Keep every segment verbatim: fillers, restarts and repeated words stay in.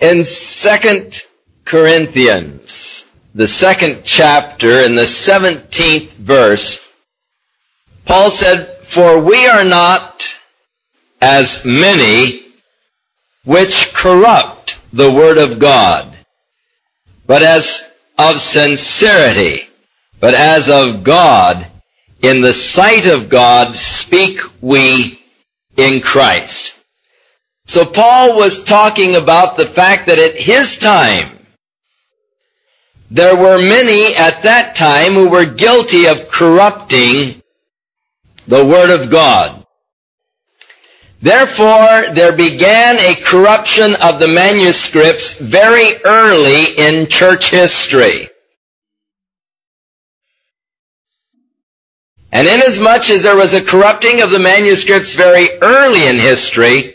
In Second Corinthians, the second chapter, in the seventeenth verse, Paul said, "For we are not as many which corrupt the word of God, but as of sincerity, but as of God, in the sight of God speak we in Christ." So Paul was talking about the fact that at his time, there were many at that time who were guilty of corrupting the Word of God. Therefore, there began a corruption of the manuscripts very early in church history. And inasmuch as there was a corrupting of the manuscripts very early in history,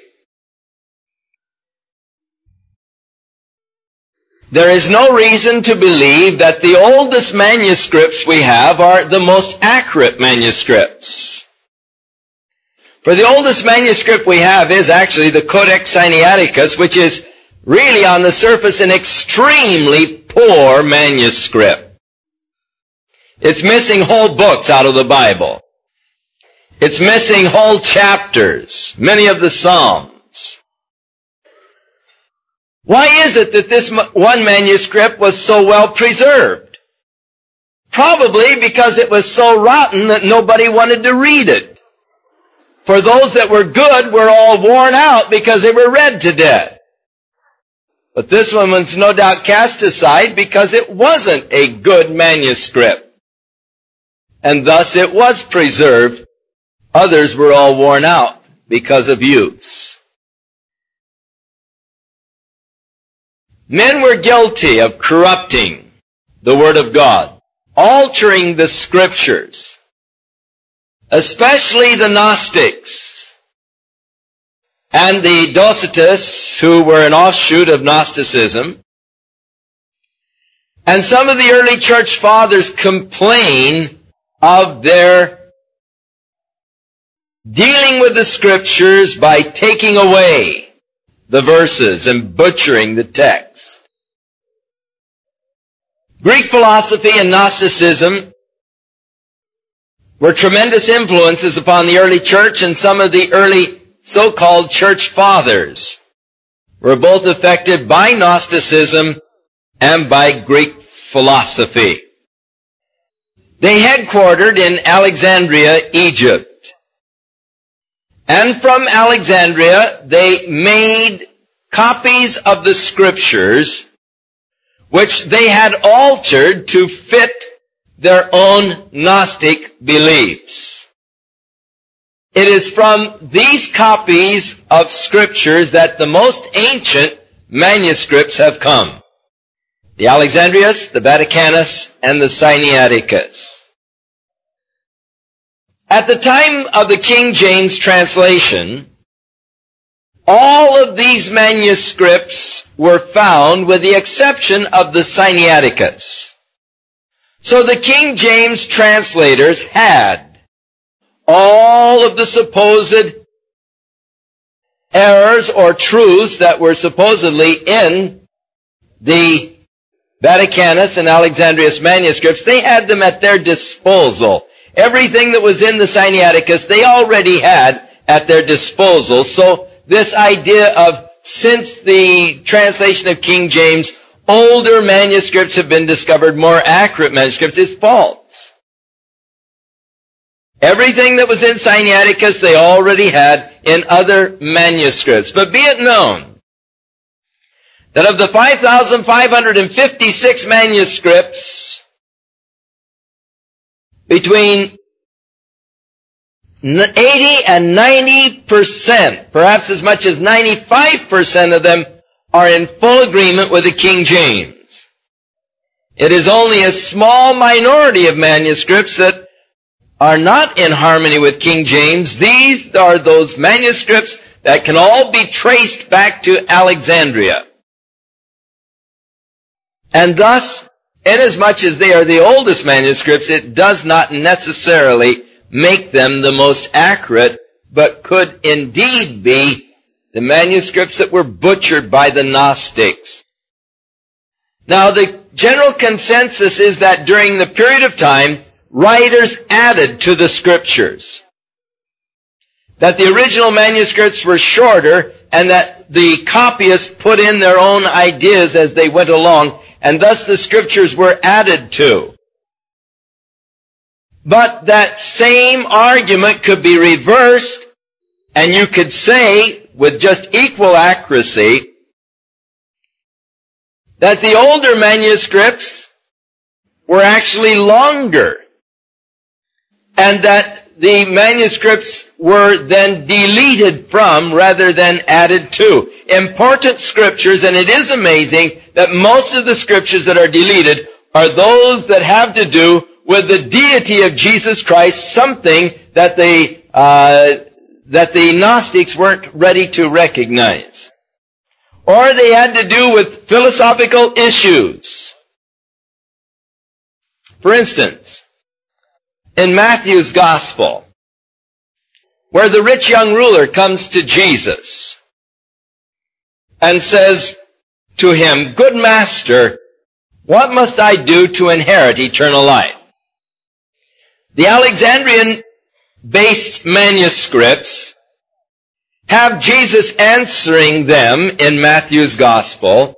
there is no reason to believe that the oldest manuscripts we have are the most accurate manuscripts. For the oldest manuscript we have is actually the Codex Sinaiticus, which is really on the surface an extremely poor manuscript. It's missing whole books out of the Bible. It's missing whole chapters, many of the Psalms. Why is it that this one manuscript was so well preserved? Probably because it was so rotten that nobody wanted to read it. For those that were good were all worn out because they were read to death. But this one was no doubt cast aside because it wasn't a good manuscript. And thus it was preserved. Others were all worn out because of use. Men were guilty of corrupting the Word of God, altering the Scriptures, especially the Gnostics and the Docetists, who were an offshoot of Gnosticism. And some of the early church fathers complain of their dealing with the Scriptures by taking away the verses and butchering the text. Greek philosophy and Gnosticism were tremendous influences upon the early church, and some of the early so-called church fathers were both affected by Gnosticism and by Greek philosophy. They headquartered in Alexandria, Egypt. And from Alexandria, they made copies of the Scriptures, which they had altered to fit their own Gnostic beliefs. It is from these copies of Scriptures that the most ancient manuscripts have come. The Alexandrius, the Vaticanus, and the Sinaiticus. At the time of the King James translation, all of these manuscripts were found with the exception of the Sinaiticus. So the King James translators had all of the supposed errors or truths that were supposedly in the Vaticanus and Alexandrius manuscripts. They had them at their disposal. Everything that was in the Sinaiticus, they already had at their disposal. So this idea of, since the translation of King James, older manuscripts have been discovered, more accurate manuscripts, is false. Everything that was in Sinaiticus, they already had in other manuscripts. But be it known that of the five thousand five hundred fifty-six manuscripts, between eighty and ninety percent, perhaps as much as ninety-five percent of them, are in full agreement with the King James. It is only a small minority of manuscripts that are not in harmony with King James. These are those manuscripts that can all be traced back to Alexandria. And thus, inasmuch as they are the oldest manuscripts, it does not necessarily make them the most accurate, but could indeed be the manuscripts that were butchered by the Gnostics. Now, the general consensus is that during the period of time, writers added to the scriptures. That the original manuscripts were shorter and that the copyists put in their own ideas as they went along, and thus the scriptures were added to. But that same argument could be reversed, and you could say, with just equal accuracy, that the older manuscripts were actually longer, and that the manuscripts were then deleted from rather than added to. Important scriptures, and it is amazing that most of the scriptures that are deleted are those that have to do with the deity of Jesus Christ, something that the, uh, that the Gnostics weren't ready to recognize. Or they had to do with philosophical issues. For instance, in Matthew's Gospel, where the rich young ruler comes to Jesus and says to him, "Good master, what must I do to inherit eternal life?" The Alexandrian-based manuscripts have Jesus answering them in Matthew's Gospel,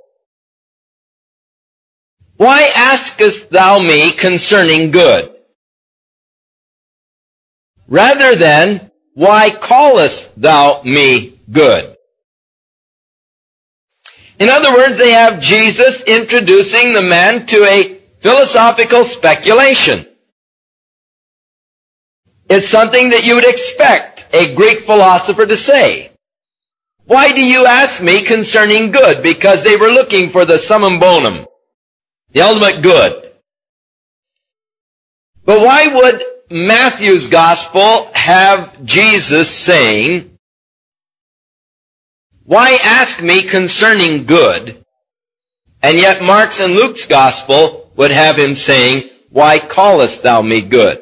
"Why askest thou me concerning good?" Rather than, "Why callest thou me good?" In other words, they have Jesus introducing the man to a philosophical speculation. It's something that you would expect a Greek philosopher to say. "Why do you ask me concerning good?" Because they were looking for the summum bonum, the ultimate good. But why would Matthew's Gospel have Jesus saying, "Why ask me concerning good?" And yet Mark's and Luke's Gospel would have him saying, "Why callest thou me good?"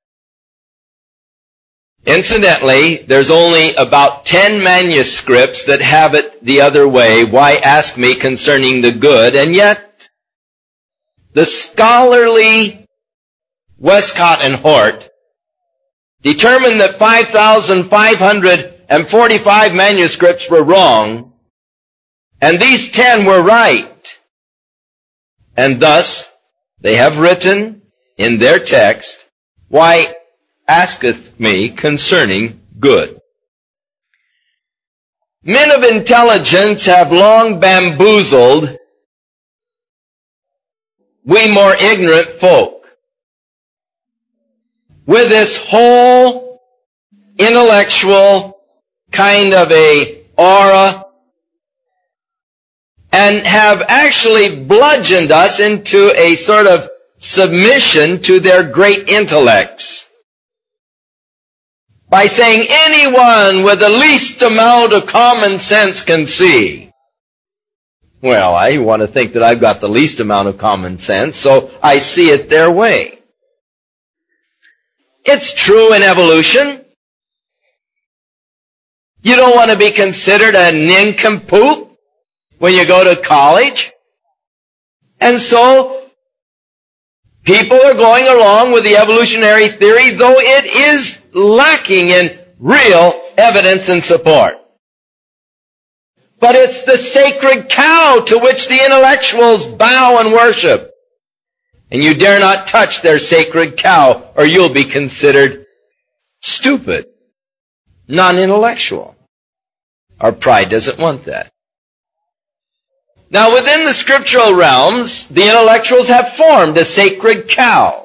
Incidentally, there's only about ten manuscripts that have it the other way, "Why ask me concerning the good?" And yet, the scholarly Westcott and Hort determined that five thousand five hundred forty-five manuscripts were wrong, and these ten were right. And thus, they have written in their text, "Why asketh me concerning good?" Men of intelligence have long bamboozled we more ignorant folk with this whole intellectual kind of a aura, and have actually bludgeoned us into a sort of submission to their great intellects by saying anyone with the least amount of common sense can see. Well, I want to think that I've got the least amount of common sense, so I see it their way. It's true in evolution. You don't want to be considered a nincompoop when you go to college. And so, people are going along with the evolutionary theory, though it is lacking in real evidence and support. But it's the sacred cow to which the intellectuals bow and worship. And you dare not touch their sacred cow, or you'll be considered stupid, non-intellectual. Our pride doesn't want that. Now, within the scriptural realms, the intellectuals have formed a sacred cow.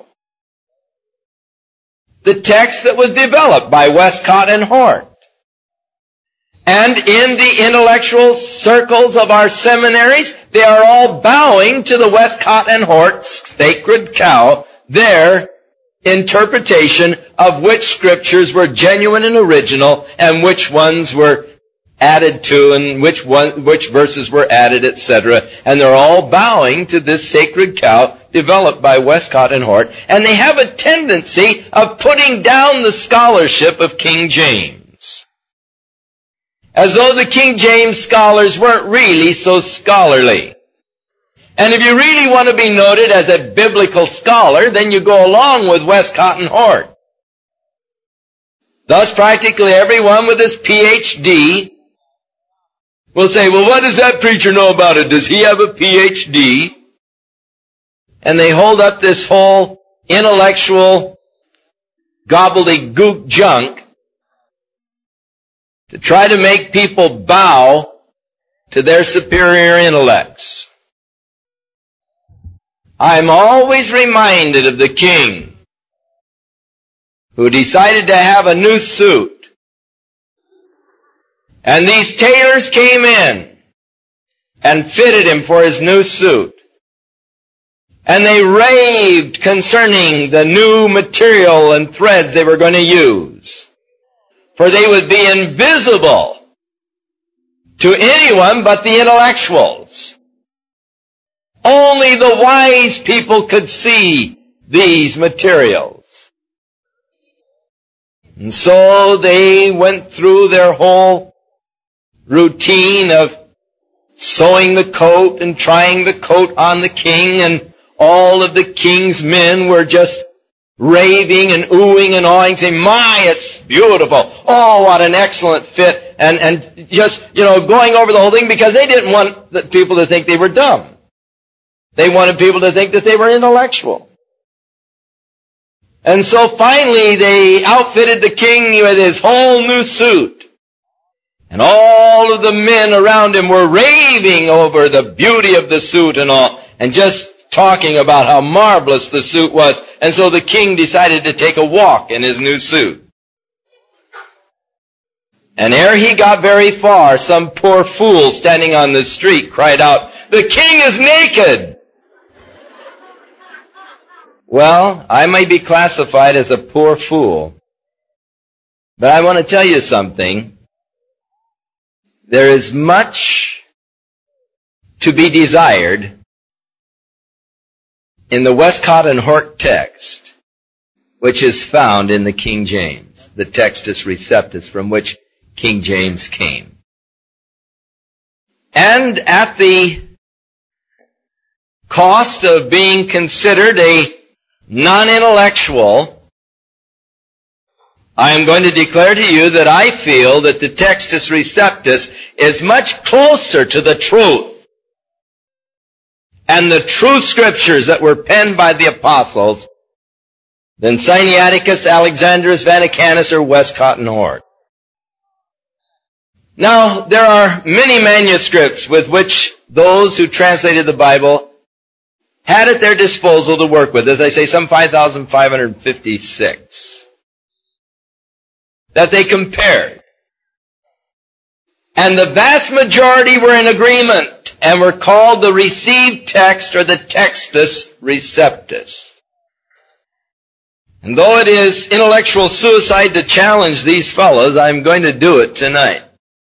The text that was developed by Westcott and Hort. And in the intellectual circles of our seminaries, they are all bowing to the Westcott and Hort sacred cow, their interpretation of which scriptures were genuine and original, and which ones were added to, and which one, which verses were added, et cetera. And they're all bowing to this sacred cow developed by Westcott and Hort, and they have a tendency of putting down the scholarship of King James. as though the King James scholars weren't really so scholarly. And if you really want to be noted as a biblical scholar, then you go along with Westcott and Hort. Thus, practically everyone with his P H D will say, well, what does that preacher know about it? Does he have a P H D? And they hold up this whole intellectual gobbledygook junk to try to make people bow to their superior intellects. I'm always reminded of the king who decided to have a new suit. And these tailors came in and fitted him for his new suit. And they raved concerning the new material and threads they were going to use. For they would be invisible to anyone but the intellectuals. Only the wise people could see these materials. And so they went through their whole routine of sewing the coat and trying the coat on the king, and all of the king's men were just raving and oohing and awing, saying, my, it's beautiful. Oh, what an excellent fit. And, and just, you know, going over the whole thing because they didn't want the people to think they were dumb. They wanted people to think that they were intellectual. And so finally they outfitted the king with his whole new suit. And all of the men around him were raving over the beauty of the suit and all, and just talking about how marvelous the suit was. And so the king decided to take a walk in his new suit. And ere he got very far, some poor fool standing on the street cried out, the king is naked! Well, I may be classified as a poor fool, but I want to tell you something. There is much to be desired in the Westcott and Hort text, which is found in the King James, the Textus Receptus from which King James came. And at the cost of being considered a non-intellectual, I am going to declare to you that I feel that the Textus Receptus is much closer to the truth and the true scriptures that were penned by the apostles than Sinaiticus, Alexandrinus, Vaticanus, or Westcott and Hort. Now, there are many manuscripts with which those who translated the Bible had at their disposal to work with. As I say, some five thousand five hundred fifty-six that they compared. And the vast majority were in agreement and were called the received text or the Textus Receptus. And though it is intellectual suicide to challenge these fellows, I'm going to do it tonight.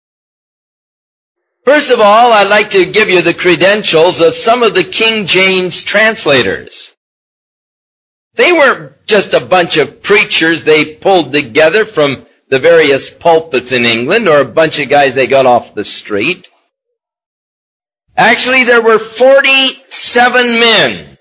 First of all, I'd like to give you the credentials of some of the King James translators. They weren't just a bunch of preachers they pulled together from the various pulpits in England or a bunch of guys they got off the street. Actually, there were forty-seven men,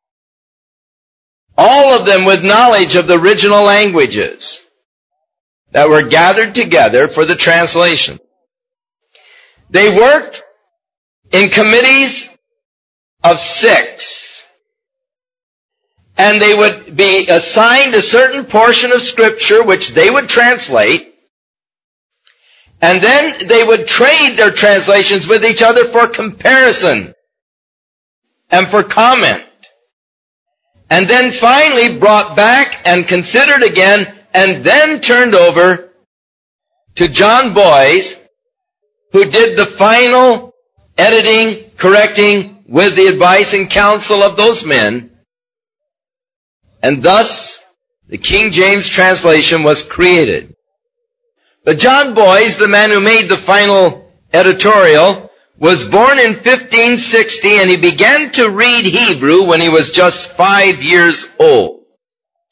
all of them with knowledge of the original languages, that were gathered together for the translation. They worked in committees of six, and they would be assigned a certain portion of Scripture which they would translate, and then they would trade their translations with each other for comparison and for comment, and then finally brought back and considered again, and then turned over to John Boyes, who did the final editing, correcting, with the advice and counsel of those men. And thus, the King James translation was created. But John Boyes, the man who made the final editorial, was born in fifteen sixty, and he began to read Hebrew when he was just five years old.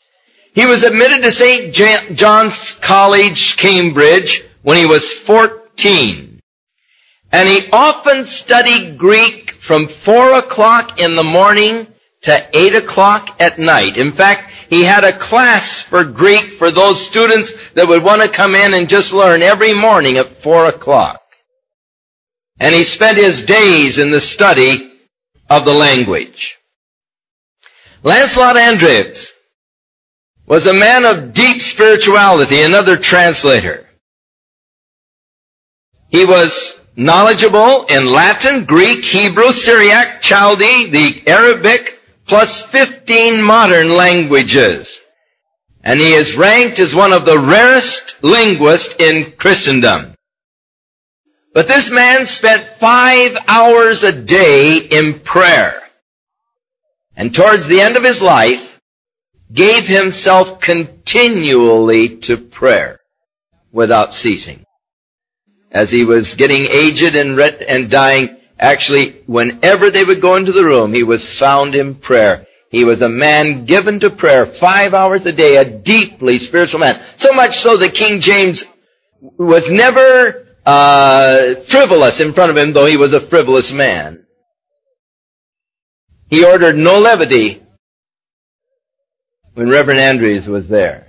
He was admitted to Saint John's College, Cambridge, when he was fourteen. nineteen. And he often studied Greek from four o'clock in the morning to eight o'clock at night. In fact, he had a class for Greek for those students that would want to come in and just learn every morning at four o'clock. And he spent his days in the study of the language. Lancelot Andrews was a man of deep spirituality, another translator. He was knowledgeable in Latin, Greek, Hebrew, Syriac, Chaldee, the Arabic, plus fifteen modern languages. And he is ranked as one of the rarest linguists in Christendom. But this man spent five hours a day in prayer. And towards the end of his life, gave himself continually to prayer without ceasing. As he was getting aged and, re- and dying, actually, whenever they would go into the room, he was found in prayer. He was a man given to prayer five hours a day, a deeply spiritual man. So much so that King James was never uh frivolous in front of him, though he was a frivolous man. He ordered no levity when Reverend Andrews was there.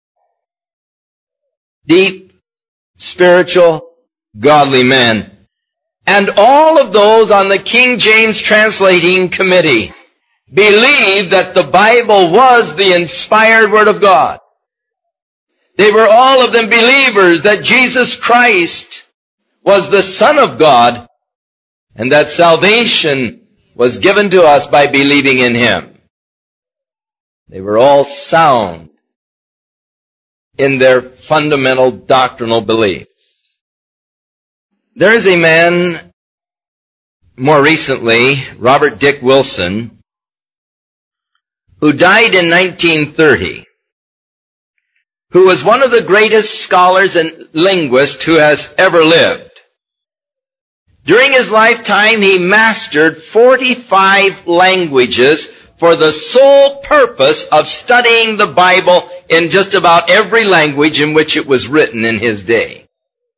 Deep, spiritual, godly man. And all of those on the King James Translating Committee believed that the Bible was the inspired Word of God. They were all of them believers that Jesus Christ was the Son of God and that salvation was given to us by believing in Him. They were all sound in their fundamental doctrinal beliefs. There is a man, more recently, Robert Dick Wilson, who died in nineteen thirty, who was one of the greatest scholars and linguists who has ever lived. During his lifetime, he mastered forty-five languages for the sole purpose of studying the Bible in just about every language in which it was written in his day.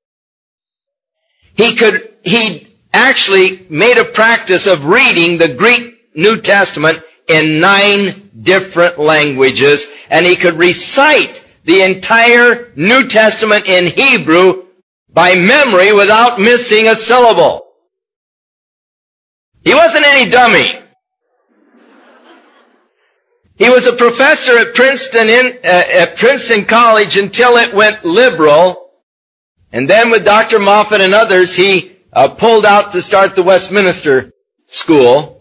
He could, he actually made a practice of reading the Greek New Testament in nine different languages, and he could recite the entire New Testament in Hebrew by memory without missing a syllable. He wasn't any dummy. He was a professor at Princeton in, uh, at Princeton College until it went liberal. And then with Doctor Moffat and others, he uh, pulled out to start the Westminster School.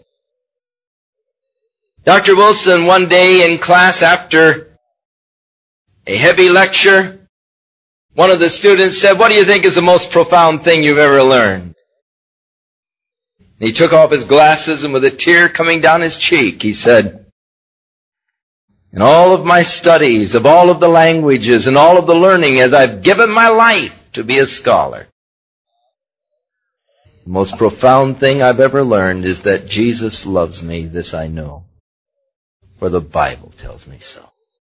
Doctor Wilson, one day in class after a heavy lecture, one of the students said, "What do you think is the most profound thing you've ever learned?" And he took off his glasses, and with a tear coming down his cheek, he said, "In all of my studies of all of the languages and all of the learning as I've given my life to be a scholar, the most profound thing I've ever learned is that Jesus loves me, this I know, for the Bible tells me so."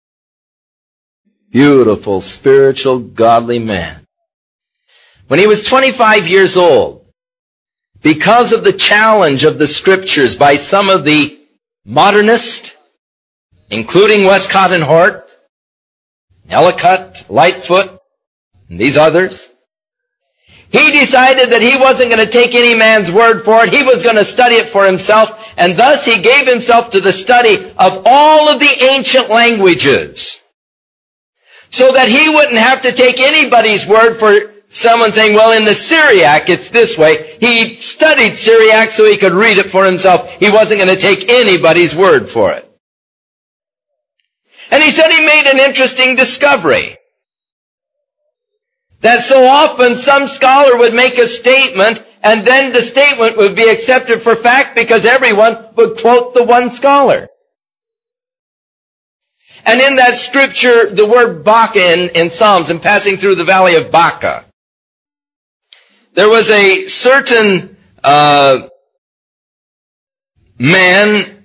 Beautiful, spiritual, godly man. When he was twenty-five years old, because of the challenge of the Scriptures by some of the modernists, including Westcott and Hort, Ellicott, Lightfoot, and these others, he decided that he wasn't going to take any man's word for it. He was going to study it for himself, and thus he gave himself to the study of all of the ancient languages, so that he wouldn't have to take anybody's word for someone saying, "Well, in the Syriac, it's this way." He studied Syriac so he could read it for himself. He wasn't going to take anybody's word for it. And he said he made an interesting discovery. That so often some scholar would make a statement, and then the statement would be accepted for fact because everyone would quote the one scholar. And in that scripture, the word Baca in, in Psalms, in passing through the valley of Baca, there was a certain uh, man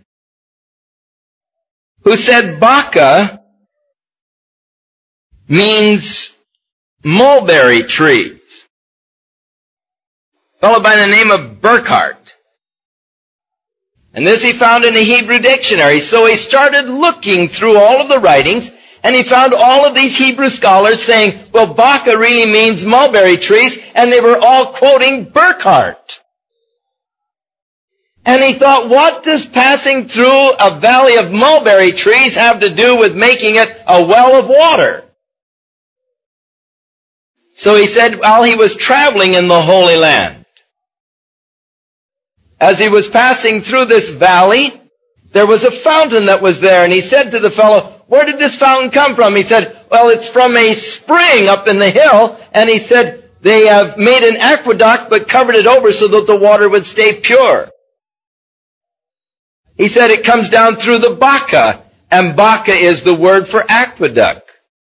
who said Baca means mulberry trees. fellow by the name of Burckhardt. And this he found in the Hebrew dictionary. So he started looking through all of the writings, and he found all of these Hebrew scholars saying, well, Baca really means mulberry trees, and they were all quoting Burckhardt. And he thought, what does passing through a valley of mulberry trees have to do with making it a well of water? So he said, while he was traveling in the Holy Land, as he was passing through this valley, there was a fountain that was there, and he said to the fellow, where did this fountain come from? He said, well, it's from a spring up in the hill, and he said, they have made an aqueduct but covered it over so that the water would stay pure. He said it comes down through the Baca, and Baca is the word for aqueduct.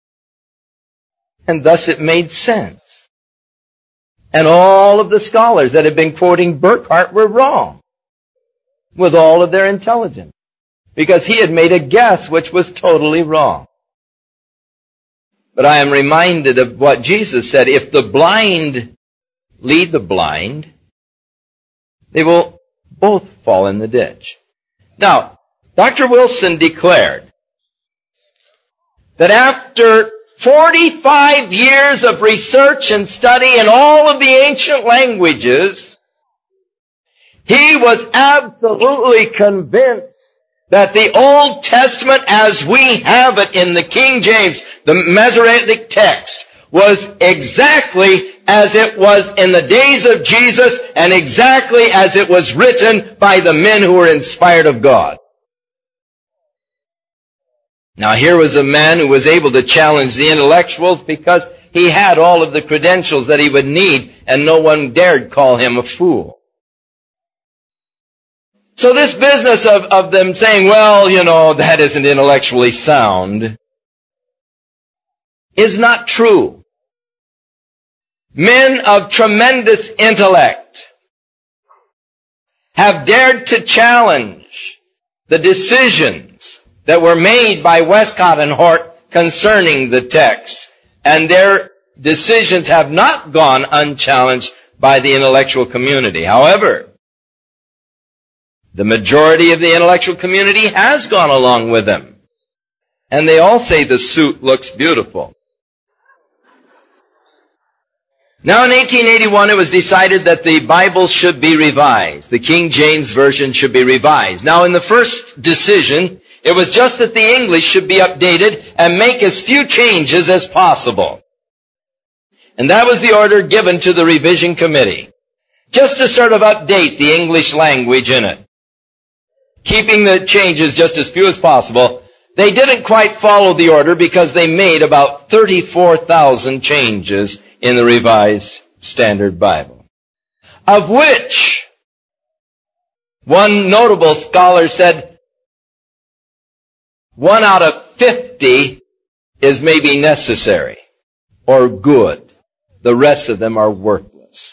And thus it made sense. And all of the scholars that had been quoting Burckhardt were wrong with all of their intelligence, because he had made a guess which was totally wrong. But I am reminded of what Jesus said, if the blind lead the blind, they will both fall in the ditch. Now, Doctor Wilson declared that after forty-five years of research and study in all of the ancient languages, he was absolutely convinced that the Old Testament as we have it in the King James, the Masoretic text, was exactly as it was in the days of Jesus and exactly as it was written by the men who were inspired of God. Now here was a man who was able to challenge the intellectuals because he had all of the credentials that he would need, and no one dared call him a fool. So this business of, of them saying, well, you know, that isn't intellectually sound, is not true. Men of tremendous intellect have dared to challenge the decisions that were made by Westcott and Hort concerning the text, and their decisions have not gone unchallenged by the intellectual community. However, the majority of the intellectual community has gone along with them, and they all say the suit looks beautiful. Now in eighteen eighty-one it was decided that the Bible should be revised. The King James Version should be revised. Now in the first decision, it was just that the English should be updated and make as few changes as possible. And that was the order given to the revision committee. Just to sort of update the English language in it. Keeping the changes just as few as possible. They didn't quite follow the order because they made about thirty-four thousand changes in the Revised Standard Bible, of which one notable scholar said one out of fifty is maybe necessary or good. The rest of them are worthless.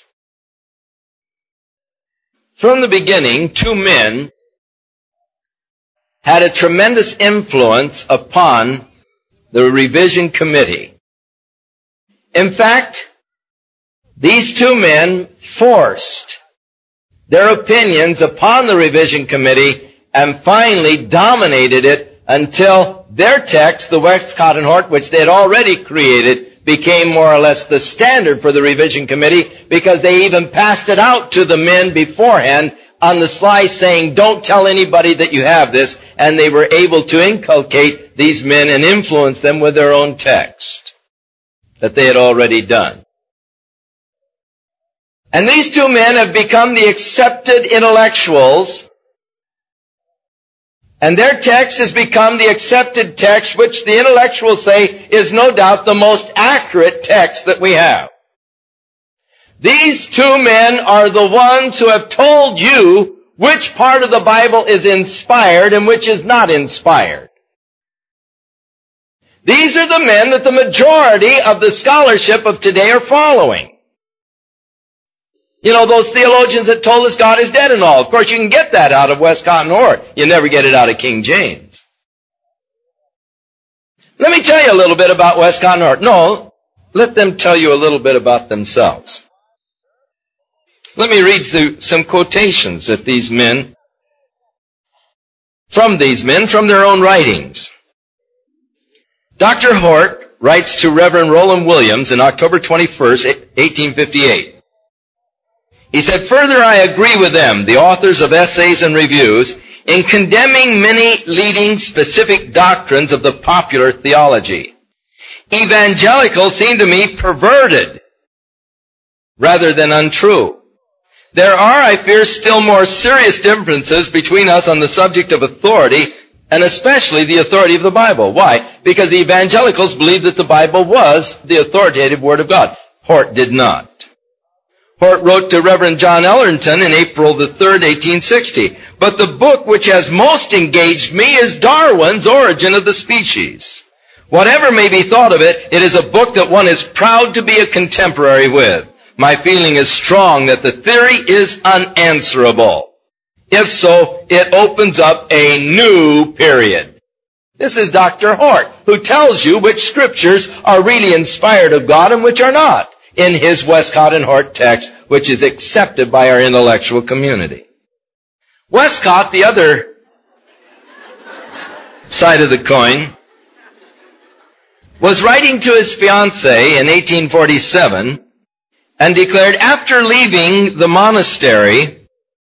From the beginning, two men had a tremendous influence upon the revision committee. In fact, these two men forced their opinions upon the revision committee and finally dominated it until their text, the Westcott and Hort, which they had already created, became more or less the standard for the revision committee, because they even passed it out to the men beforehand on the sly saying, don't tell anybody that you have this, and they were able to inculcate these men and influence them with their own text that they had already done. And these two men have become the accepted intellectuals, and their text has become the accepted text, which the intellectuals say is no doubt the most accurate text that we have. These two men are the ones who have told you which part of the Bible is inspired and which is not inspired. These are the men that the majority of the scholarship of today are following. You know, those theologians that told us God is dead and all. Of course, you can get that out of Westcott and Hort. You never get it out of King James. Let me tell you a little bit about Westcott and Hort. No, let them tell you a little bit about themselves. Let me read through some quotations that these men, from these men, from their own writings. Doctor Hort writes to Reverend Roland Williams on October twenty-first, eighteen fifty-eight. He said, "Further, I agree with them, the authors of essays and reviews, in condemning many leading specific doctrines of the popular theology. Evangelicals seem to me perverted rather than untrue. There are, I fear, still more serious differences between us on the subject of authority, and especially the authority of the Bible." Why? Because the evangelicals believed that the Bible was the authoritative Word of God. Hort did not. Hort wrote to Reverend John Ellerton in April the third, eighteen sixty, "But the book which has most engaged me is Darwin's Origin of the Species. Whatever may be thought of it, it is a book that one is proud to be a contemporary with. My feeling is strong that the theory is unanswerable. If so, it opens up a new period." This is Doctor Hort, who tells you which scriptures are really inspired of God and which are not, in his Westcott and Hort text, which is accepted by our intellectual community. Westcott, the other side of the coin, was writing to his fiancée in eighteen forty-seven and declared, "After leaving the monastery,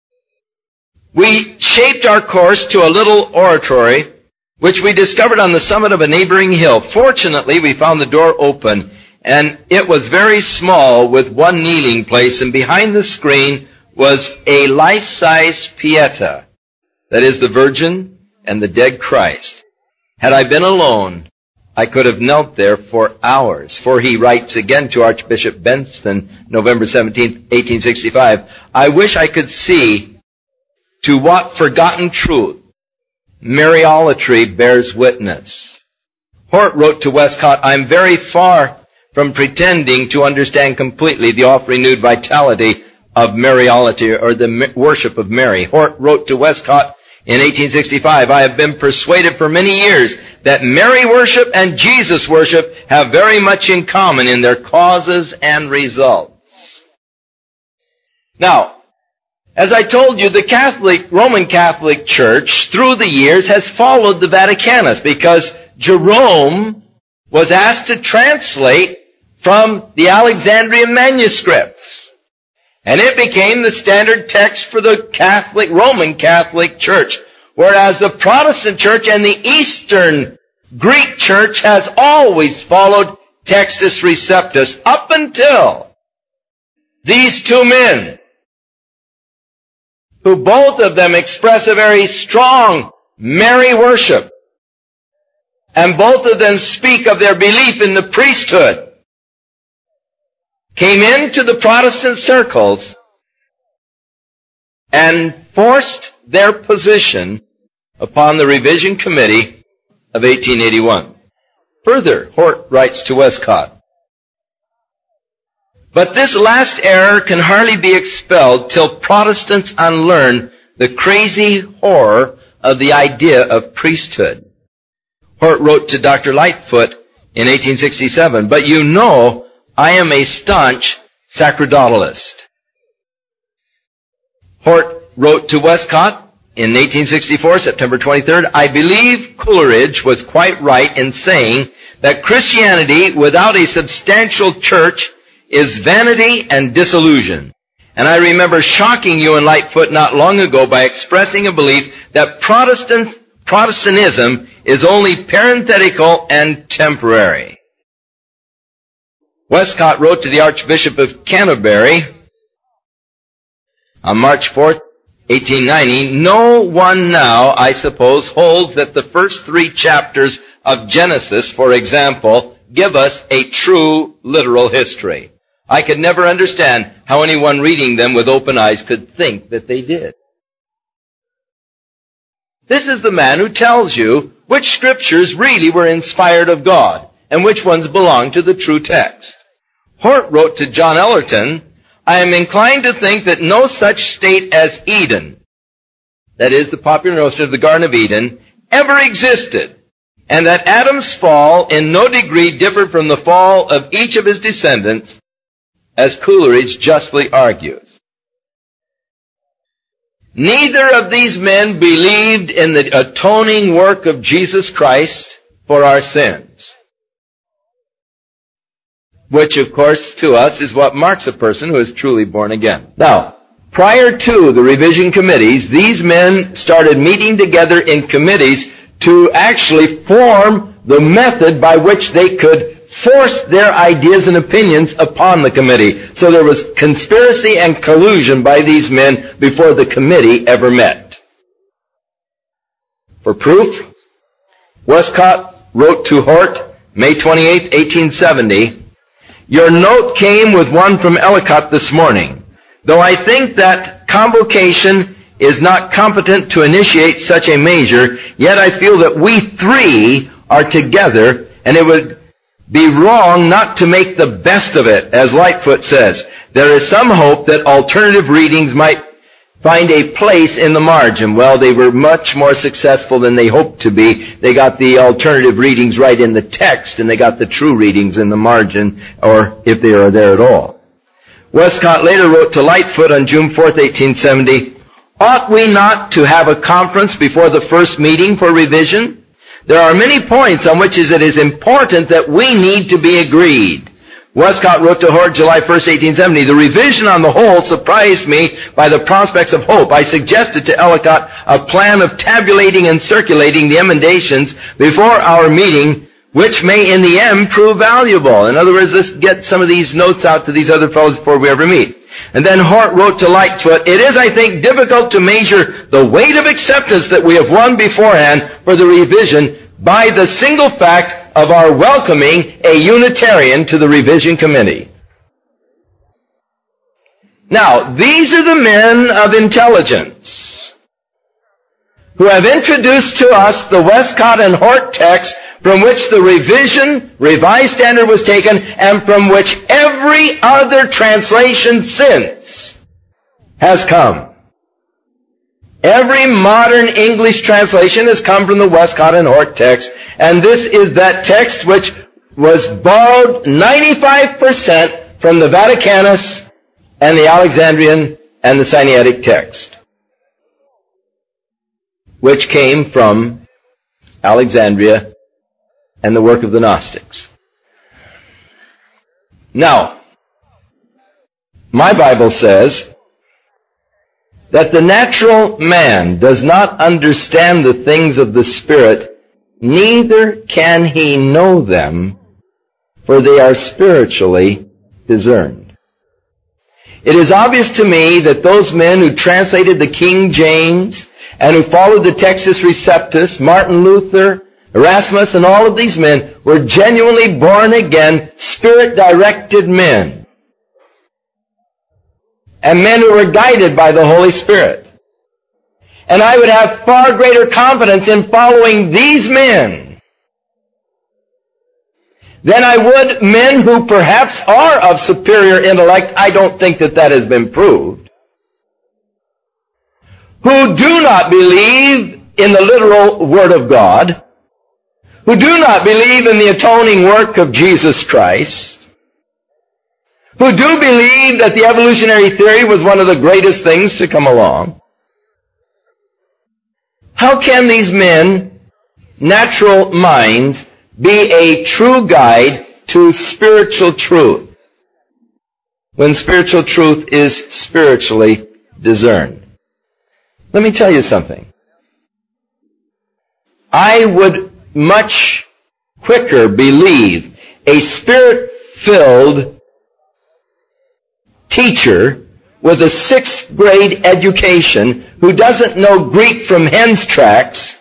we shaped our course to a little oratory which we discovered on the summit of a neighboring hill. Fortunately, we found the door open, and it was very small with one kneeling place, and behind the screen was a life-size Pieta, that is, the Virgin and the dead Christ. Had I been alone, I could have knelt there for hours." For he writes again to Archbishop Benson, November seventeenth, eighteen sixty-five, "I wish I could see to what forgotten truth Mariolatry bears witness." Hort wrote to Westcott, "I am very far from pretending to understand completely the oft-renewed vitality of Mariolatry, or the worship of Mary." Hort wrote to Westcott in eighteen sixty-five, "I have been persuaded for many years that Mary worship and Jesus worship have very much in common in their causes and results." Now, as I told you, the Catholic, Roman Catholic Church, through the years, has followed the Vaticanus, because Jerome was asked to translate from the Alexandrian manuscripts. And it became the standard text for the Catholic, Roman Catholic Church. Whereas the Protestant Church and the Eastern Greek Church has always followed Textus Receptus up until these two men, who both of them express a very strong Mary worship, and both of them speak of their belief in the priesthood, came into the Protestant circles and forced their position upon the Revision Committee of eighteen eighty-one. Further, Hort writes to Westcott, "But this last error can hardly be expelled till Protestants unlearn the crazy horror of the idea of priesthood." Hort wrote to Doctor Lightfoot in eighteen sixty-seven, "But you know I am a staunch sacerdotalist." Hort wrote to Westcott in eighteen sixty-four, September twenty-third, "I believe Coleridge was quite right in saying that Christianity without a substantial church is vanity and disillusion. And I remember shocking you in Lightfoot not long ago by expressing a belief that Protestant, Protestantism is only parenthetical and temporary." Westcott wrote to the Archbishop of Canterbury on March fourth, eighteen ninety, "No one now, I suppose, holds that the first three chapters of Genesis, for example, give us a true literal history. I could never understand how anyone reading them with open eyes could think that they did." This is the man who tells you which scriptures really were inspired of God and which ones belong to the true text. Hort wrote to John Ellerton, "I am inclined to think that no such state as Eden," that is, the popular notion of the Garden of Eden, "ever existed, and that Adam's fall in no degree differed from the fall of each of his descendants, as Coleridge justly argues." neither of these men believed in the atoning work of Jesus Christ for our sins. Which, of course, to us is what marks a person who is truly born again. Now, prior to the revision committees, these men started meeting together in committees to actually form the method by which they could force their ideas and opinions upon the committee. So there was conspiracy and collusion by these men before the committee ever met. For proof, Westcott wrote to Hort, May twenty-eighth, eighteen seventy, "Your note came with one from Ellicott this morning. Though I think that convocation is not competent to initiate such a measure, yet I feel that we three are together, and it would be wrong not to make the best of it, as Lightfoot says. There is some hope that alternative readings might find a place in the margin." Well, they were much more successful than they hoped to be. They got the alternative readings right in the text, and they got the true readings in the margin, or if they are there at all. Westcott later wrote to Lightfoot on June fourth, eighteen seventy, "Ought we not to have a conference before the first meeting for revision? There are many points on which it is important that we need to be agreed." Westcott wrote to Hort July first, eighteen seventy, "The revision on the whole surprised me by the prospects of hope. I suggested to Ellicott a plan of tabulating and circulating the emendations before our meeting, which may in the end prove valuable." In other words, let's get some of these notes out to these other fellows before we ever meet. And then Hort wrote to Lightfoot, "It is, I think, difficult to measure the weight of acceptance that we have won beforehand for the revision by the single fact of our welcoming a Unitarian to the revision committee." Now, these are the men of intelligence who have introduced to us the Westcott and Hort text from which the revision, revised standard was taken, and from which every other translation since has come. Every modern English translation has come from the Westcott and Hort text, and this is that text which was borrowed ninety-five percent from the Vaticanus and the Alexandrian and the Sinaitic text, which came from Alexandria and the work of the Gnostics. Now, my Bible says that the natural man does not understand the things of the Spirit, neither can he know them, for they are spiritually discerned. It is obvious to me that those men who translated the King James and who followed the Textus Receptus, Martin Luther, Erasmus, and all of these men were genuinely born again, Spirit-directed men. And men who were guided by the Holy Spirit. And I would have far greater confidence in following these men than I would men who perhaps are of superior intellect. I don't think that that has been proved. Who do not believe in the literal Word of God, who do not believe in the atoning work of Jesus Christ, who do believe that the evolutionary theory was one of the greatest things to come along. How can these men, natural minds, be a true guide to spiritual truth when spiritual truth is spiritually discerned? Let me tell you something. I would much quicker believe a Spirit-filled teacher with a sixth grade education who doesn't know Greek from hen's tracks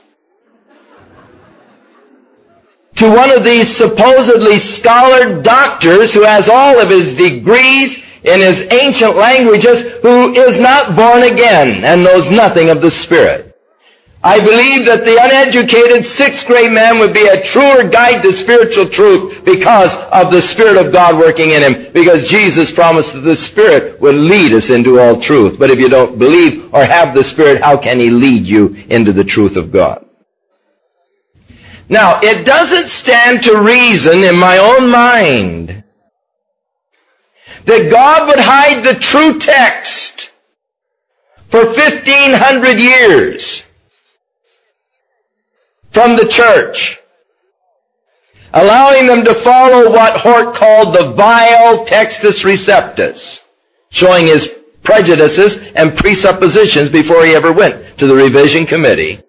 to one of these supposedly scholared doctors who has all of his degrees in his ancient languages, who is not born again and knows nothing of the Spirit. I believe that the uneducated sixth grade man would be a truer guide to spiritual truth because of the Spirit of God working in him. Because Jesus promised that the Spirit would lead us into all truth. But if you don't believe or have the Spirit, how can He lead you into the truth of God? Now, it doesn't stand to reason in my own mind that God would hide the true text for fifteen hundred years from the church, allowing them to follow what Hort called the vile Textus Receptus, showing his prejudices and presuppositions before he ever went to the revision committee.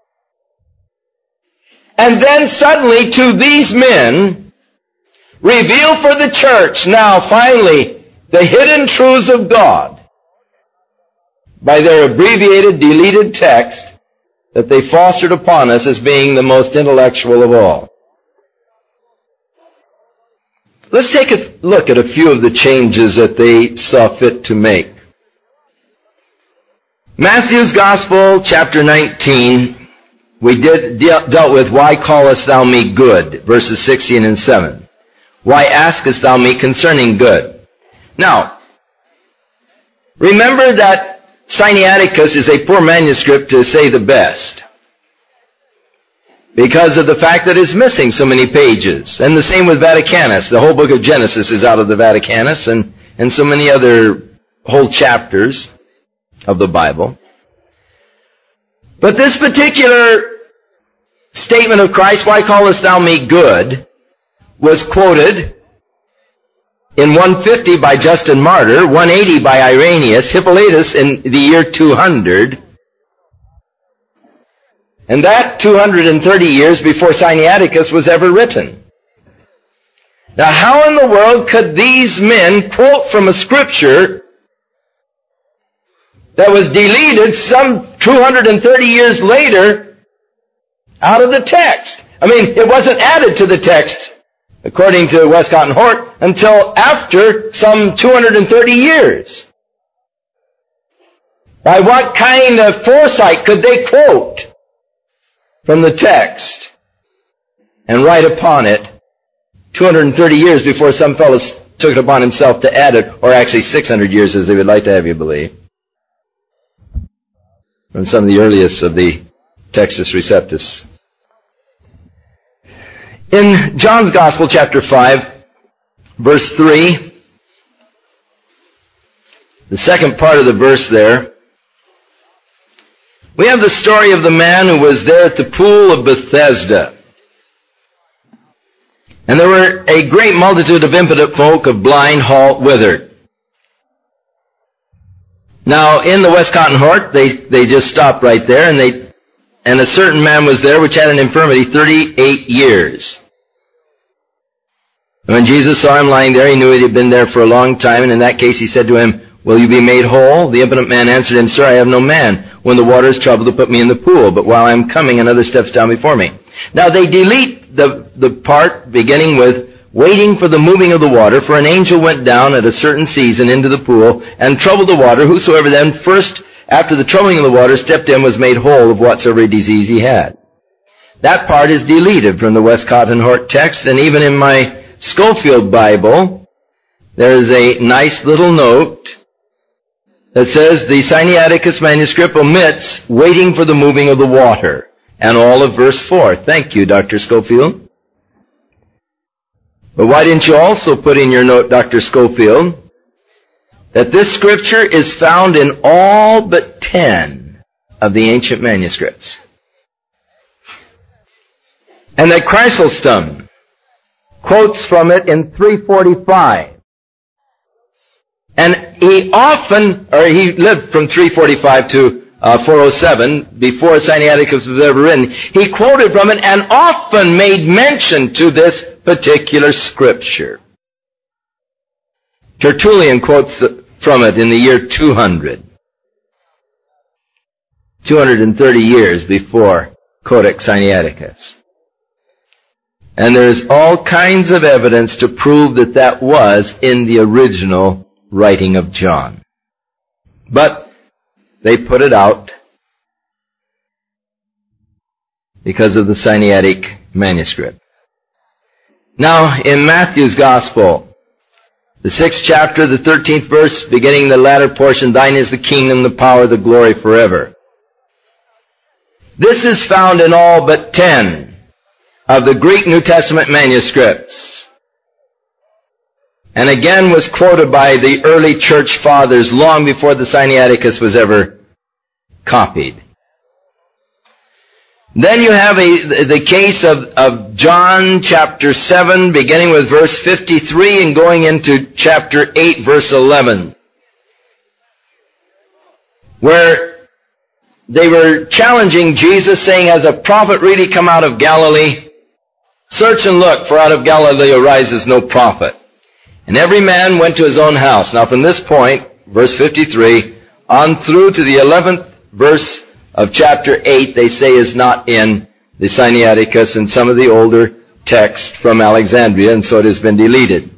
And then suddenly to these men, reveal for the church now finally the hidden truths of God by their abbreviated, deleted text that they fostered upon us as being the most intellectual of all. Let's take a look at a few of the changes that they saw fit to make. Matthew's Gospel, chapter nineteen, we did de- dealt with, why callest thou me good, verses sixteen and seven. Why askest thou me concerning good? Now, remember that Sinaiticus is a poor manuscript, to say the best, because of the fact that it's missing so many pages. And the same with Vaticanus. The whole book of Genesis is out of the Vaticanus, and, and so many other whole chapters of the Bible. But this particular statement of Christ, why callest thou me good, was quoted in one fifty by Justin Martyr, one eighty by Irenaeus, Hippolytus in the year two hundred, and that two hundred thirty years before Sinaiticus was ever written. Now, how in the world could these men quote from a scripture that was deleted some two hundred thirty years later out of the text? I mean, it wasn't added to the text, according to Westcott and Hort, until after some two hundred thirty years. By what kind of foresight could they quote from the text and write upon it two hundred thirty years before some fellow took it upon himself to add it, or actually six hundred years, as they would like to have you believe, from some of the earliest of the Textus Receptus. In John's Gospel, chapter five, verse three, the second part of the verse there, we have the story of the man who was there at the pool of Bethesda. And there were a great multitude of impotent folk, of blind, halt, withered. Now, in the Westcott and Hort, they, they just stopped right there, and they, and a certain man was there which had an infirmity thirty-eight years. And when Jesus saw him lying there, he knew he had been there for a long time, and in that case he said to him, will you be made whole? The impotent man answered him, Sir, I have no man when the water is troubled to put me in the pool, but while I am coming, another steps down before me. Now they delete the, the part beginning with, waiting for the moving of the water, for an angel went down at a certain season into the pool, and troubled the water. Whosoever then first, after the troubling of the water, stepped in, was made whole of whatsoever disease he had. That part is deleted from the Westcott and Hort text, and even in my Schofield Bible, there is a nice little note that says the Sinaiticus manuscript omits waiting for the moving of the water, and all of verse four. Thank you, Doctor Schofield. But why didn't you also put in your note, Doctor Schofield, that this scripture is found in all but ten of the ancient manuscripts, and that Chrysostom quotes from it in three forty-five. And he often, or he lived from three forty-five to uh, four oh seven, before Sinaiticus was ever written. He quoted from it and often made mention to this particular scripture. Tertullian quotes from it in the year two hundred. two hundred thirty years before Codex Sinaiticus. And there's all kinds of evidence to prove that that was in the original writing of John. But they put it out because of the Sinaitic manuscript. Now, in Matthew's Gospel, the sixth chapter, the thirteenth verse, beginning the latter portion, thine is the kingdom, the power, the glory forever. This is found in all but ten of the Greek New Testament manuscripts, and again was quoted by the early church fathers long before the Sinaiticus was ever copied. Then you have a, the case of, of John chapter seven, beginning with verse fifty-three and going into chapter eight, verse eleven, where they were challenging Jesus, saying, has a prophet really come out of Galilee? Search and look, for out of Galilee arises no prophet. And every man went to his own house. Now from this point, verse fifty-three, on through to the eleventh verse of chapter eight, they say is not in the Sinaiticus and some of the older texts from Alexandria, and so it has been deleted.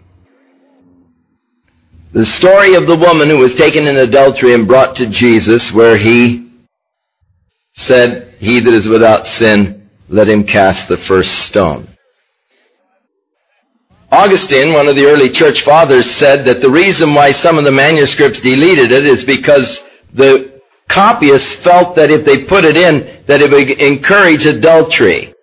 The story of the woman who was taken in adultery and brought to Jesus, where he said, he that is without sin, let him cast the first stone. Augustine, one of the early church fathers, said that the reason why some of the manuscripts deleted it is because the copyists felt that if they put it in, that it would encourage adultery.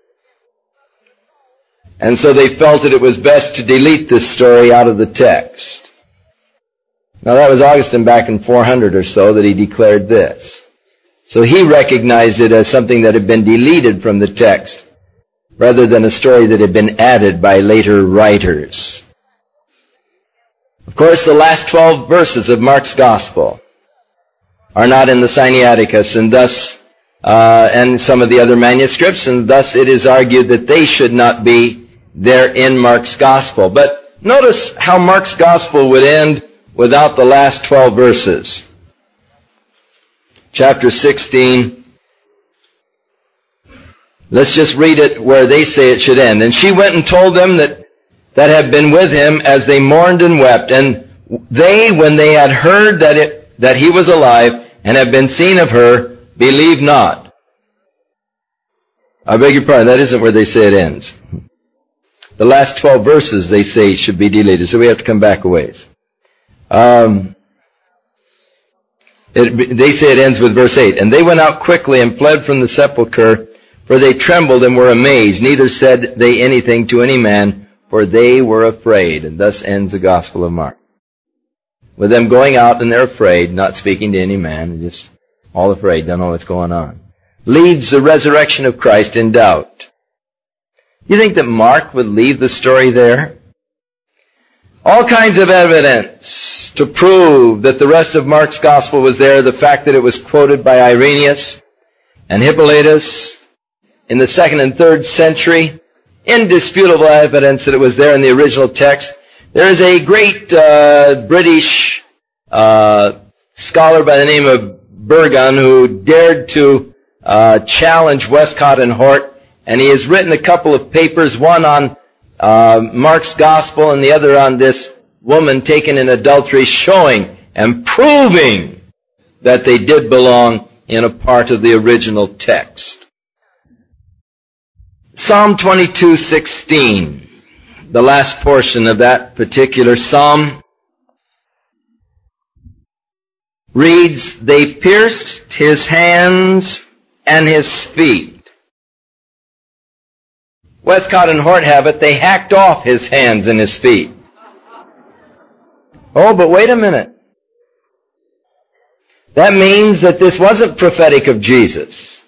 And so they felt that it was best to delete this story out of the text. Now that was Augustine back in four hundred or so that he declared this. So he recognized it as something that had been deleted from the text, rather than a story that had been added by later writers. Of course, the last twelve verses of Mark's Gospel are not in the Sinaiticus, and thus, uh, and some of the other manuscripts, and thus it is argued that they should not be there in Mark's Gospel. But notice how Mark's Gospel would end without the last twelve verses. Chapter sixteen, let's just read it where they say it should end. And she went and told them that, that had been with him as they mourned and wept, and they, when they had heard that it that he was alive, and had been seen of her, believed not. I beg your pardon, that isn't where they say it ends. The last twelve verses, they say, should be deleted, so we have to come back a ways. Um, it, they say it ends with verse eight. And they went out quickly and fled from the sepulchre, for they trembled and were amazed. Neither said they anything to any man, for they were afraid. And thus ends the Gospel of Mark. With them going out and they're afraid, not speaking to any man, just all afraid, don't know what's going on. Leaves the resurrection of Christ in doubt. You think that Mark would leave the story there? All kinds of evidence to prove that the rest of Mark's Gospel was there. The fact that it was quoted by Irenaeus and Hippolytus in the second and third century. Indisputable evidence that it was there in the original text. There is a great uh, British uh, scholar by the name of Burgon who dared to uh, challenge Westcott and Hort, and he has written a couple of papers, one on uh, Mark's Gospel and the other on this woman taken in adultery, showing and proving that they did belong in a part of the original text. Psalm twenty-two sixteen. The last portion of that particular psalm reads, they pierced his hands and his feet. Westcott and Hort have it, they hacked off his hands and his feet. Oh, but wait a minute. That means that this wasn't prophetic of Jesus,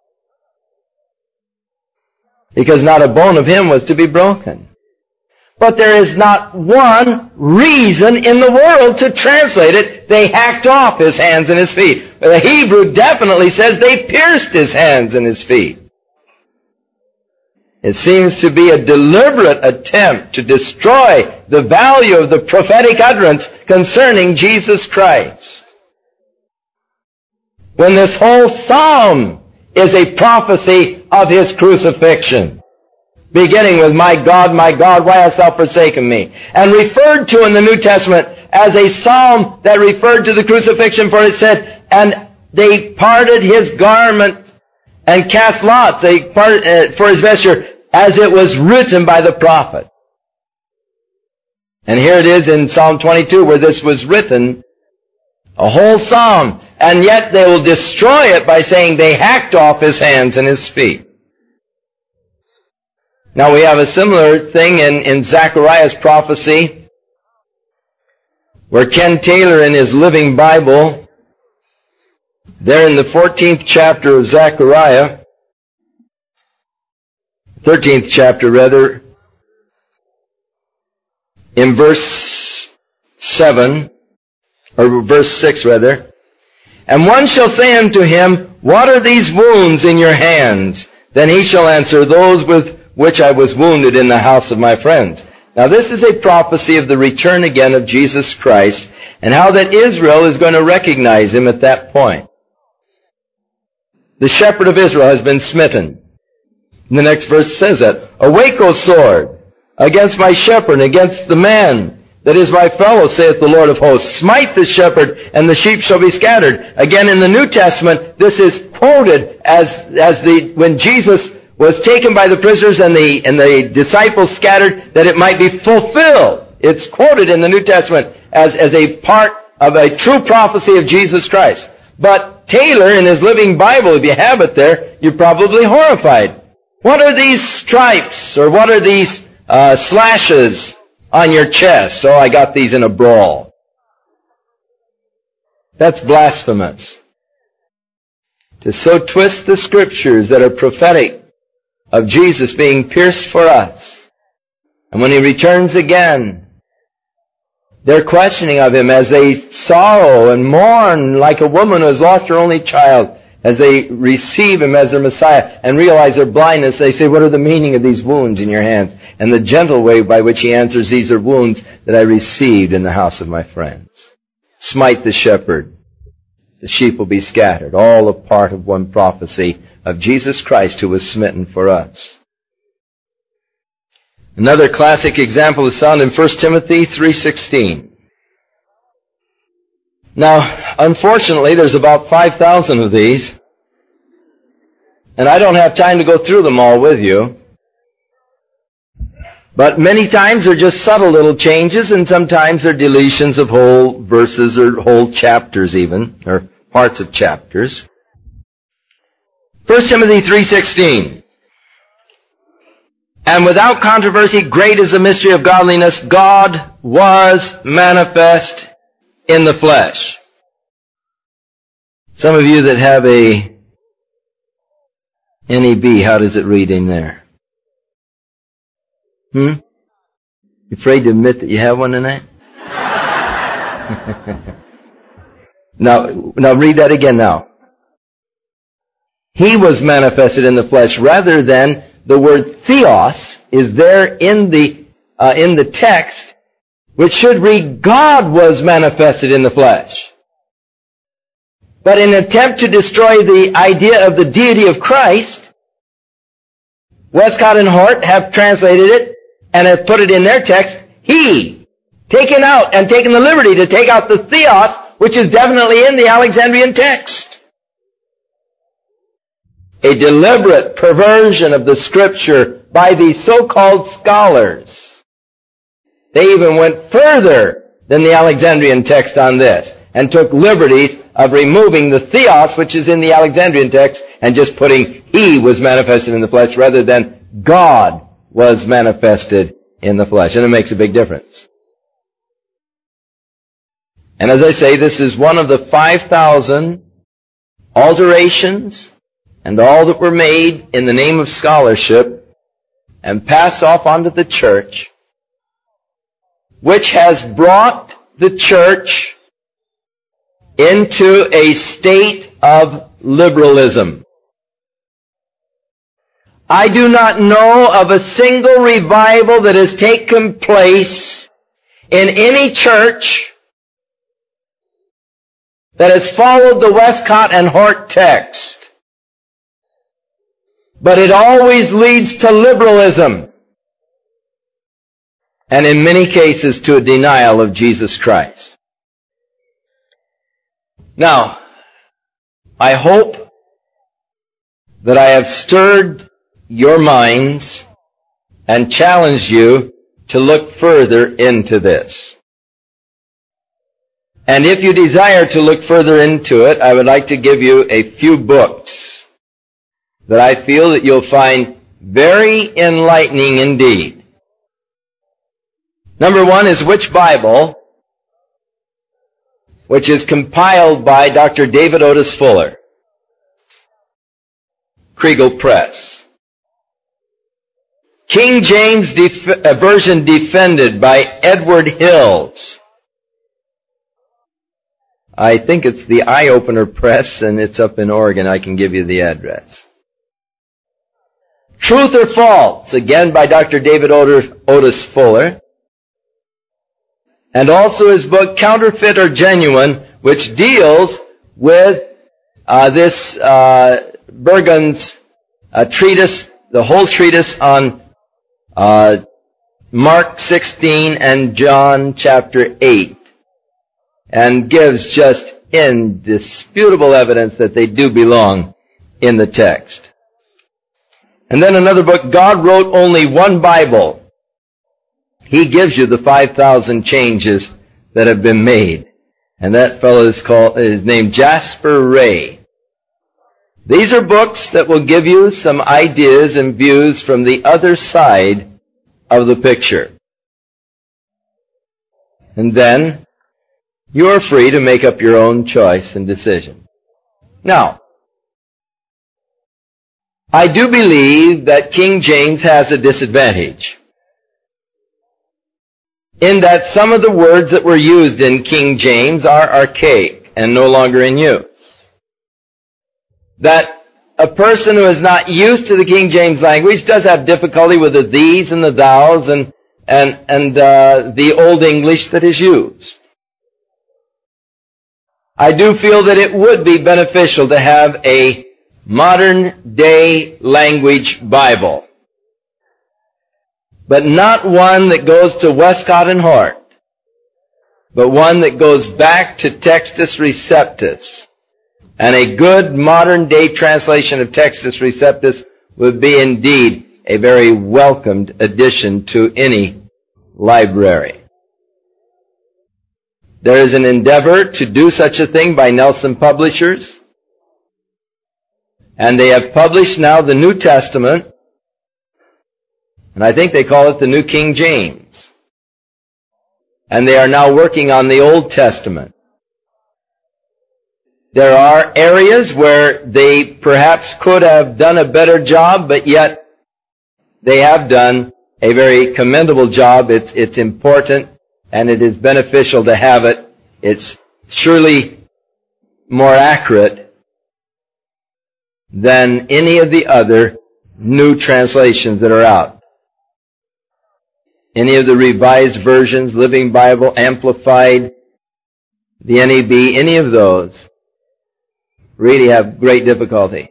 because not a bone of him was to be broken. But there is not one reason in the world to translate it, they hacked off his hands and his feet. The Hebrew definitely says they pierced his hands and his feet. It seems to be a deliberate attempt to destroy the value of the prophetic utterance concerning Jesus Christ. When this whole psalm is a prophecy of his crucifixion. Beginning with, my God, my God, why hast thou forsaken me? And referred to in the New Testament as a psalm that referred to the crucifixion, for it said, and they parted his garment and cast lots they parted, uh, for his vesture, as it was written by the prophet. And here it is in Psalm twenty-two where this was written, a whole psalm, and yet they will destroy it by saying they hacked off his hands and his feet. Now we have a similar thing in, in Zechariah's prophecy, where Ken Taylor in his Living Bible There in the fourteenth chapter of Zechariah, thirteenth chapter rather, in verse seven, or verse six rather, and one shall say unto him, what are these wounds in your hands? Then he shall answer, those with which I was wounded in the house of my friends. Now this is a prophecy of the return again of Jesus Christ, and how that Israel is going to recognize Him at that point. The shepherd of Israel has been smitten. And the next verse says that, awake, O sword, against my shepherd, against the man that is my fellow, saith the Lord of hosts. Smite the shepherd, and the sheep shall be scattered. Again, in the New Testament, this is quoted as, as the, when Jesus was taken by the prisoners and the, and the disciples scattered, that it might be fulfilled. It's quoted in the New Testament as, as a part of a true prophecy of Jesus Christ. But Taylor, in his Living Bible, if you have it there, you're probably horrified. What are these stripes, or what are these uh, slashes on your chest? Oh, I got these in a brawl. That's blasphemous. To so twist the Scriptures that are prophetic of Jesus being pierced for us. And when He returns again, they're questioning of Him as they sorrow and mourn like a woman who has lost her only child. As they receive Him as their Messiah and realize their blindness, they say, what are the meaning of these wounds in your hands? And the gentle way by which He answers, these are wounds that I received in the house of my friends. Smite the shepherd, the sheep will be scattered. All a part of one prophecy of Jesus Christ who was smitten for us. Another classic example is found in First Timothy three sixteen. Now, unfortunately, there's about five thousand of these, and I don't have time to go through them all with you. But many times they're just subtle little changes, and sometimes they're deletions of whole verses or whole chapters even, or parts of chapters. First Timothy three sixteen. And without controversy, great is the mystery of godliness. God was manifest in the flesh. Some of you that have a N E B, how does it read in there? Hmm? You afraid to admit that you have one tonight? now, now read that again now. He was manifested in the flesh, rather than the word theos is there in the uh, in the text, which should read, God was manifested in the flesh. But in an attempt to destroy the idea of the deity of Christ, Westcott and Hort have translated it and have put it in their text, He, taken out and taken the liberty to take out the theos, which is definitely in the Alexandrian text. A deliberate perversion of the Scripture by these so-called scholars. They even went further than the Alexandrian text on this, and took liberties of removing the theos, which is in the Alexandrian text, and just putting He was manifested in the flesh, rather than God was manifested in the flesh. And it makes a big difference. And as I say, this is one of the five thousand alterations and all that were made in the name of scholarship and passed off onto the church, which has brought the church into a state of liberalism. I do not know of a single revival that has taken place in any church that has followed the Westcott and Hort text. But it always leads to liberalism, and in many cases to a denial of Jesus Christ. Now, I hope that I have stirred your minds and challenged you to look further into this. And if you desire to look further into it, I would like to give you a few books that I feel that you'll find very enlightening indeed. Number one is Which Bible which is compiled by Doctor David Otis Fuller, Kriegel Press. King James def- uh, Version Defended by Edward Hills. I think it's the Eye Opener Press, and it's up in Oregon. I can give you the address. Truth or False, again by Doctor David Otis Fuller. And also his book, Counterfeit or Genuine, which deals with uh, this uh, Burgon's uh, treatise, the whole treatise on uh, Mark sixteen and John chapter eight, and gives just indisputable evidence that they do belong in the text. And then another book, God Wrote Only One Bible. He gives you the five thousand changes that have been made. And that fellow is called, is named Jasper Ray. These are books that will give you some ideas and views from the other side of the picture. And then you are free to make up your own choice and decision. Now, I do believe that King James has a disadvantage, in that some of the words that were used in King James are archaic and no longer in use. That a person who is not used to the King James language does have difficulty with the these and the thous and and and uh, the Old English that is used. I do feel that it would be beneficial to have a modern day language Bible, but not one that goes to Westcott and Hort, but one that goes back to Textus Receptus. And a good modern day translation of Textus Receptus would be indeed a very welcomed addition to any library. There is an endeavor to do such a thing by Nelson Publishers, and they have published now the New Testament, and I think they call it the New King James. And they are now working on the Old Testament. There are areas where they perhaps could have done a better job, but yet they have done a very commendable job. It's, it's important, and it is beneficial to have it. It's surely more accurate than any of the other new translations that are out. Any of the Revised Versions, Living Bible, Amplified, the N E B, any of those really have great difficulty.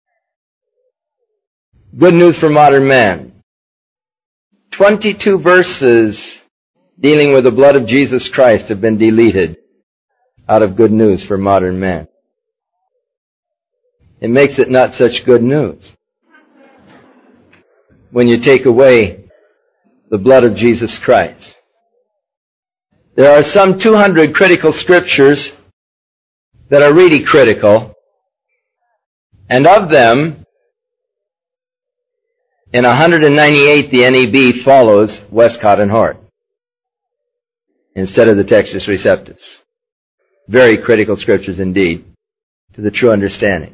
Good News for Modern Man. twenty-two verses dealing with the blood of Jesus Christ have been deleted out of Good News for Modern Man. It makes it not such good news when you take away the blood of Jesus Christ. There are some two hundred critical scriptures that are really critical, and of them, in one hundred ninety-eight, the N E B follows Westcott and Hort instead of the Textus Receptus. Very critical scriptures indeed to the true understanding.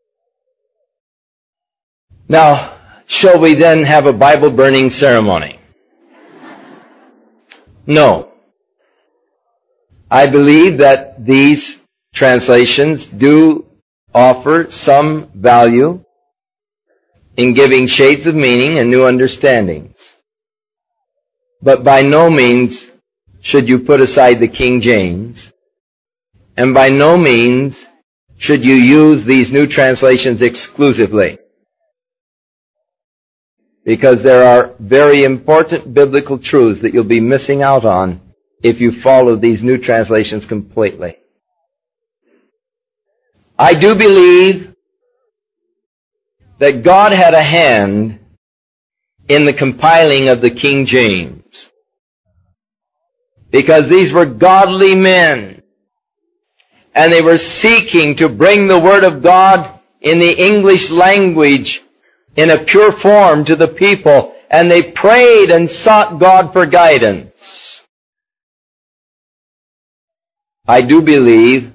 Now, shall we then have a Bible burning ceremony? No. I believe that these translations do offer some value in giving shades of meaning and new understandings. But by no means should you put aside the King James, and by no means should you use these new translations exclusively, because there are very important biblical truths that you'll be missing out on if you follow these new translations completely. I do believe that God had a hand in the compiling of the King James, because these were godly men, and they were seeking to bring the Word of God in the English language in a pure form to the people, and they prayed and sought God for guidance. I do believe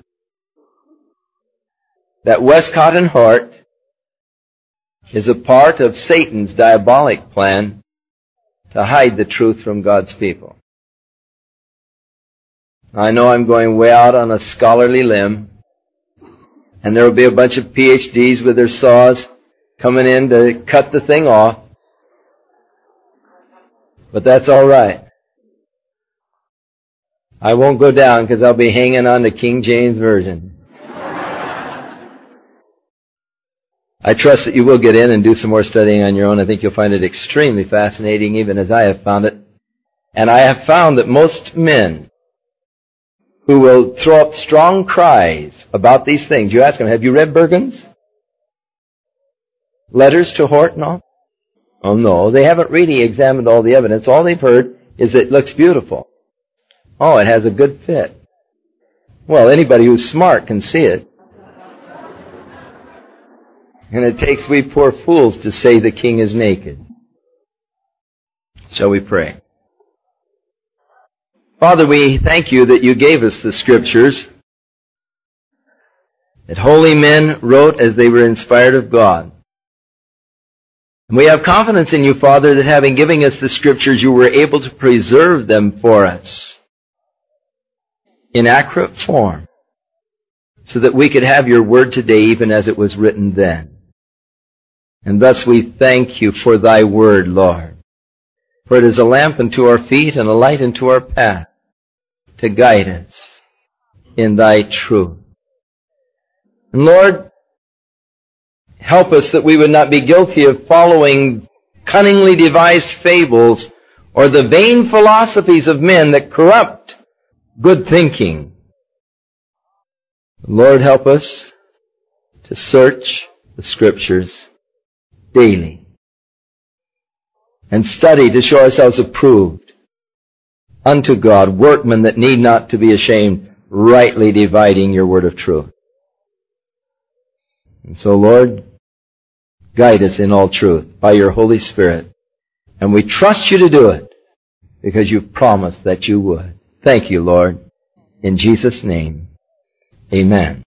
that Westcott and Hort is a part of Satan's diabolic plan to hide the truth from God's people. I know I'm going way out on a scholarly limb, and there will be a bunch of P H Ds with their saws coming in to cut the thing off. But that's all right. I won't go down because I'll be hanging on the King James Version. I trust that you will get in and do some more studying on your own. I think you'll find it extremely fascinating, even as I have found it. And I have found that most men who will throw up strong cries about these things, you ask them, have you read Bergen's letters to Hort and all? Oh no, they haven't really examined all the evidence. All they've heard is it looks beautiful. Oh, it has a good fit. Well, anybody who's smart can see it. And it takes we poor fools to say the king is naked. Shall we pray? Father, we thank you that you gave us the Scriptures, that holy men wrote as they were inspired of God. And we have confidence in you, Father, that having given us the Scriptures, you were able to preserve them for us in accurate form, so that we could have your word today even as it was written then. And thus we thank you for thy word, Lord. For it is a lamp unto our feet and a light unto our path to guide us in thy truth. And Lord, help us that we would not be guilty of following cunningly devised fables or the vain philosophies of men that corrupt good thinking. Lord, help us to search the Scriptures daily and study to show ourselves approved unto God, workmen that need not to be ashamed, rightly dividing your word of truth. And so, Lord, guide us in all truth by your Holy Spirit. And we trust you to do it because you've promised that you would. Thank you, Lord. In Jesus' name, amen.